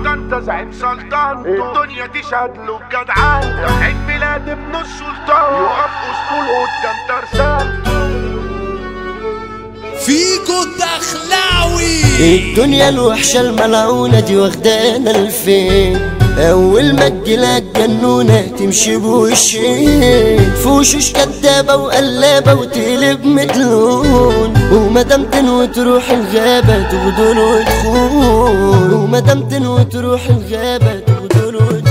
سلطان ده زعيم سلطان، الدنيا تشهد له بجدعان، ده عيد ميلاد ابن السلطان يقف اسطول قدام ترسان. فيكو الدخلاوي الدنيا الوحشة الملعونة دي واخدانا لفين؟ أول ما تجيلك جنونة تمشي بوشين، في وشوش كدابة وقلابة وتقلب مدلون، ومادام تنوي تروح الغابة تغدر وتخون، ومادام تنوي تروح الغابة تغدر وتخون.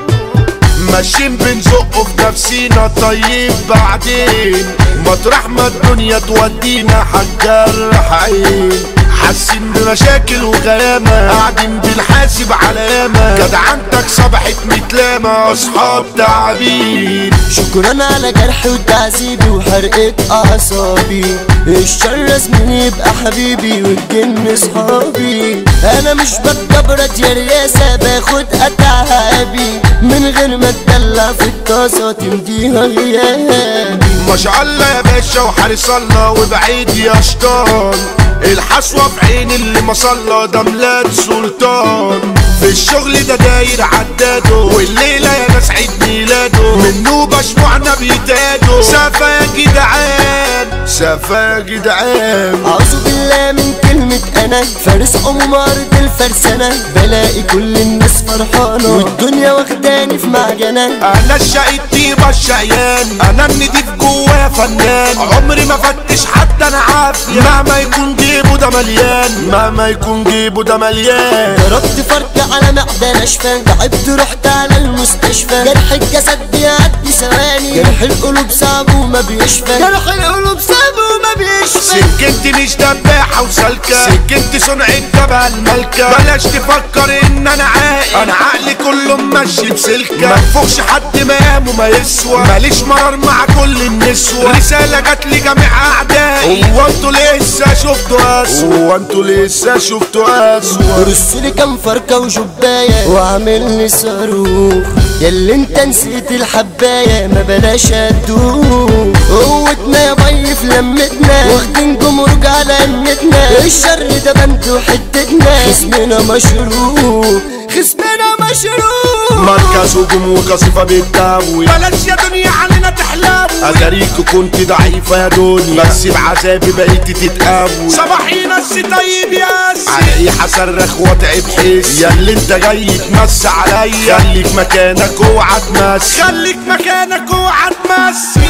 ماشيين بنزقه في نفسينا طيب بعدين، مطرح ما الدنيا تودينا هنجرح عين، حاسين بمشاكل وغيامة قاعدين بنحاسب على ياما، جدعنتك صبحت متلامة اصحاب تعبين. شكرا على جرحي وتعذيبي وحرقة اعصابي، الشر زميلي يبقى حبيبي والجن صحابي، انا مش بتجبرت يا رياسة باخد اتعابي، من غير ما تدلع في الطاسة تمديها غيابي. ما شاء الله يا باشا وحارس الله وبعيد يا شيطان، الحسوة في عين اللي ما صلى ده ميلاد سلطان، في الشغل ده داير عداده والليلة يا ناس عيد ميلاده، منه بشموعنا بيتادوا سافة يا جدعان سافة يا جدعان. أعوذ بالله من كلمة أنا فارس عمارة الفرسانة، بلاقي كل الناس فرحانة والدنيا واخداني في معجنة، أنا الشقي الطيبة الشقيان، أنا النضيف جوايا فنان، عمري ما فتش حتى أنا عافية مهما يكون جيبه ده مليان، مهما يكون جيبه ده مليان. ضربت فركة على معدة ناشفة، تعبت رحت على المستشفى، جرح الجسد بيعدي ثواني، جرح القلوب صعب وما بيشفى، جرح القلوب صعب وما بيشفى. سكنتي مش دباحة وسالكة، سكنتي صنع الجبهة الملكة، بلاش تفكر ان انا عاقل، انا عقلي كله ماشي بسلكة، منفوخش حد مقامه ما يسوى، ماليش مرار مع كل النسوة، رسالة جات لي جميع اعدائي، هو انتوا لسه شفتوا اسوأ، هو انتوا لسه شفتوا اسوأ. رسولي كام فركة وجباية وعامل لي صاروخ، ياللي انت نسيت الحباية ما بلاش ادوخ، قوتنا يا بي في لمتنا واخدين جمرك على امتنا، الشر ده بنت وحتتنا، خصمنا مشروق خصمنا مشروق، مركز هجوم وقصيفة بالتاوي، بلاش يا دنيا علينا تحلاوي، أجاريك كنت ضعيفة يا دنيا بس بعذابي بقيتي تتقوي، صباحي ناس طيب ياس على ايه هصرخ واتعب حس، يا اللي انت جاي تمس عليا خليك مكانك اوعى تمس، خليك مكانك اوعى تمس.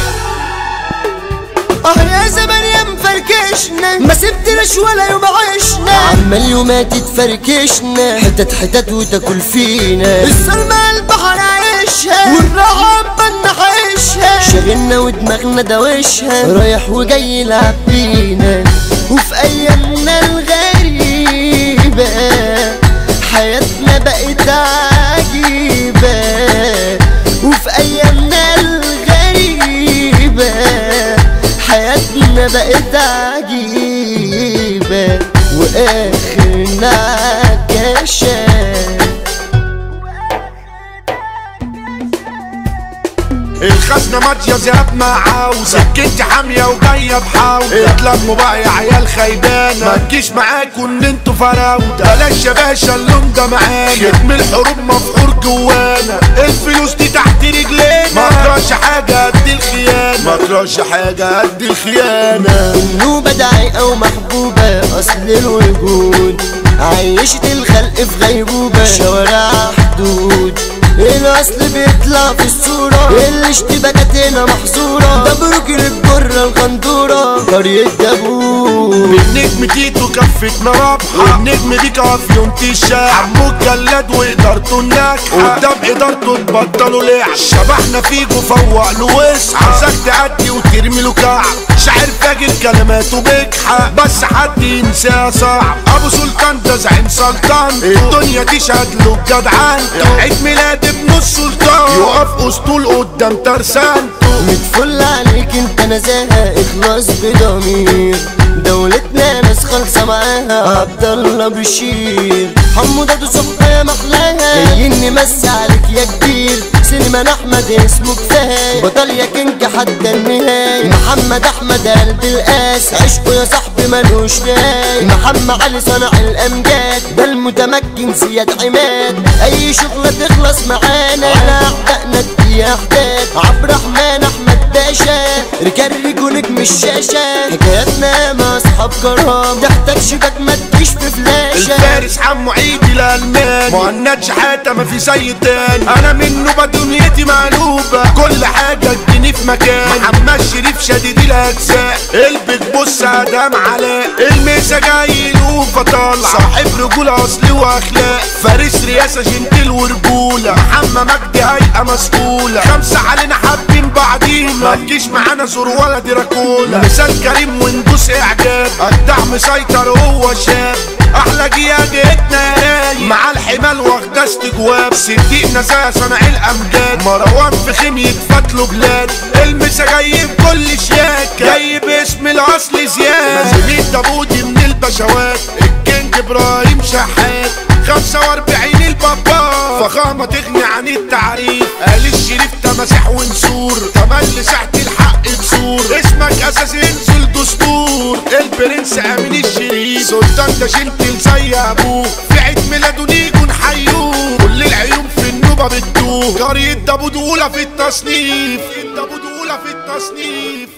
يا زمان يا مفركشنا ما سبتناش ولا يوم عشنا، عمال يومات تفركشنا حتت حتت وتاكل فينا، الظلمة البحر عايشها والراحة بنا عايشها، شاغلنا ودماغنا دوشها رايح وجاي يلعب بينا، وفي ايامنا الغريبة حياتنا بقت عجيبة، وفي ايامنا الغريبة حياتنا بقت عجيبة واخرنا كشاف. الخزنة ماضية زياب ما عاوزة، سكنتي حامية وجاية بحاوزة، اتلموا بقى يا عيال خيبانة ما تجيش معاكوا ان انتوا فراودة، بلاش يا باشا اللون ده معانا، ختم الحروب مفعور جوانا، الفلوس دي تحت رجلينا، ما تراش حاجة قد الخيانة، ما تراش حاجة قد الخيانة. النوبة دعيقة ومحبوبة أصل الوجود، عيشت الخلق في غيبوبة شوارع حدود، الأصل بيطلع في الصورة الاشتباكات هنا محظورة، ده بروكر الجرة الغندورة قرية دابور، بالنجم تيتو كفتنا رابحة، والنجم دي كافيون تيشا، عمو الجلاد وإدارته الناجحة، قدام إدارته تبطلوا لعب، شبحنا فيجو فوق له واصحى، عايزك تعدي وترمي له كعب، شاعر فاجر كلماته بجحة بس حد ينساها صعب، أبو سلطان ده زعيم سلطان، الدنيا تشهد له بجدعنته، عيد ميلاد ابن السلطان يقف اسطول قدام ترسانته، متفل عليك انت نزاهة اخلاص بضمير، دولتنا ناس خالصة معاها عبد الله بشير، حمودة صحبة محلاها جايين نمسي عليك يا كبير، سليمان احمد اسمه كفايه، بطل يا كينج حتى النهايه. محمد احمد قلب القاس، عشقه يا صاحبي ملوش نهايه. محمد علي صنع الامجاد، ده المتمكن زياد عماد. اي شغله تخلص معانا على اعدائنا دي احداد. عبد الرحمن احمد باشا رجال ونجم الشاشه، حكاياتنا مع اصحاب كرام، تحتاج شباك ما تجيش في فلاشه. الفارس حمو عيد الالماني، مهند شحاته ما في زي تاني. انا منه بدنيتي مقلوبه، كل حاجه تجيني في مكان. محمد شريف شديد الاجزاء، قلبك بص ادم علاء. الميسا جاي له فطالع، صاحب رجوله اصلي واخلاق. فارس رياسه جنتل ورجوله، محمد مجدي هيئه مسؤوله. خمسه علينا حابين بعضينا، ما تجيش معانا زور ولا دراكولا. مثال كريم وندوس اعجاب، الدع مسيطر هو شاب. احلى جيادتنا يا رايق، مع الحمال واخده استجواب. صديقنا زي صنع الامجاد، مروان في خيمية فتله بلاد. المسا جاي بكل شياكه، جاي باسم الاصل زياد. مزيد داوودي من البشوات، الكينج ابراهيم شحات. 45 البابا، فخامه تغني عن التعريف. قال الشريف تماسح ونسور، تملي ساحة الحق بسور. اسمك اساس ينزل دستور، البرنس امين الشريف. سلطان ده جنتل زي ابوه، في عيد ميلاده نيجوا نحيوه. كل العيون في النوبه بتدوه، قرية داوود اولى في التصنيف.